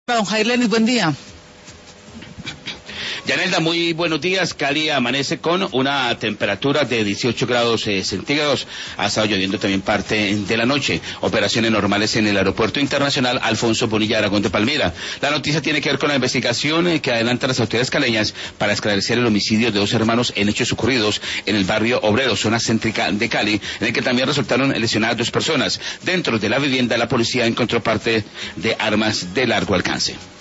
Don Jailenis, buen día. Yanelda, muy buenos días. Cali amanece con una temperatura de 18 grados centígrados. Ha estado lloviendo también parte de la noche. Operaciones normales en el Aeropuerto Internacional Alfonso Bonilla Aragón de Palmira. La noticia tiene que ver con la investigación que adelantan las autoridades caleñas para esclarecer el homicidio de dos hermanos en hechos ocurridos en el barrio Obrero, zona céntrica de Cali, en el que también resultaron lesionadas 2 personas. Dentro de la vivienda, la policía encontró parte de armas de largo alcance.